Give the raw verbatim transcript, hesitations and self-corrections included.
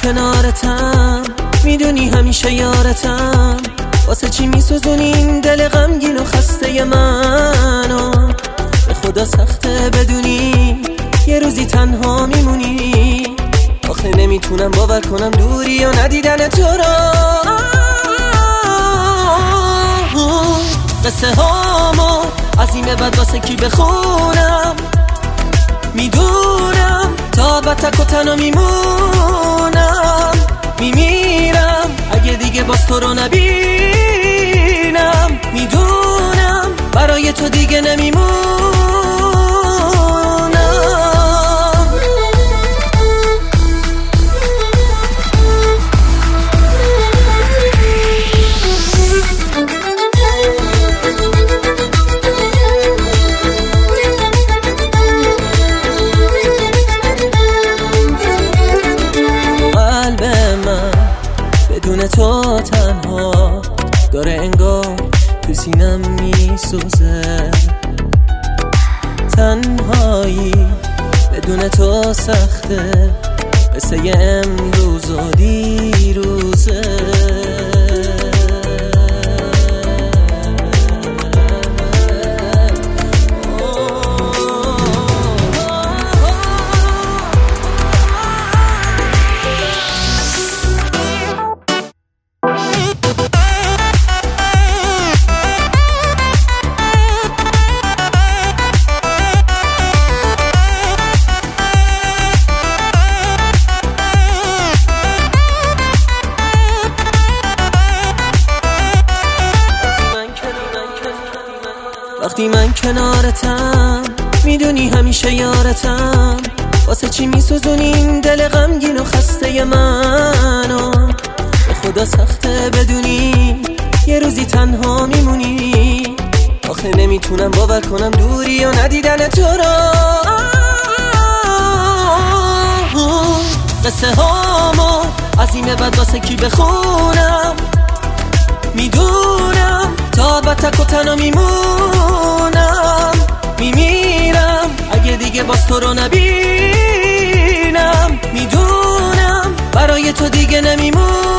کنارتم، میدونی همیشه یارتم. واسه چی میسوزونی این دل غمگین و خسته منو؟ به خدا سخته بدونی یه روزی تنها میمونی. آخه نمیتونم باور کنم دوری یا ندیدن تو را. قصه هامو از این به بعد واسه کی بخونم؟ میدونم تا ابد تک و تنها میمونم. میمیرم اگه دیگه باز تو رو نبینم. میدونم برای تو دیگه نمیمونم. بدون تو تنها داره انگار تو سینم میسوزه. تنهایی بدون تو سخته، قصه امروز و دیروزه. وقتی من کنارتم، میدونی همیشه یارتم. واسه چی میسوزونی این دل غمگین و خسته منو؟ به خدا سخته بدونی یه روزی تنها میمونی. آخه نمیتونم باور کنم دوری یا ندیدن تو را. قصه هامو از این به بعد واسه کی بخونم؟ میدونم تا ابد تک و تنها میمونم. میمیرم اگه دیگه باز تو رو نبینم. میدونم برای تو دیگه نمیمونم.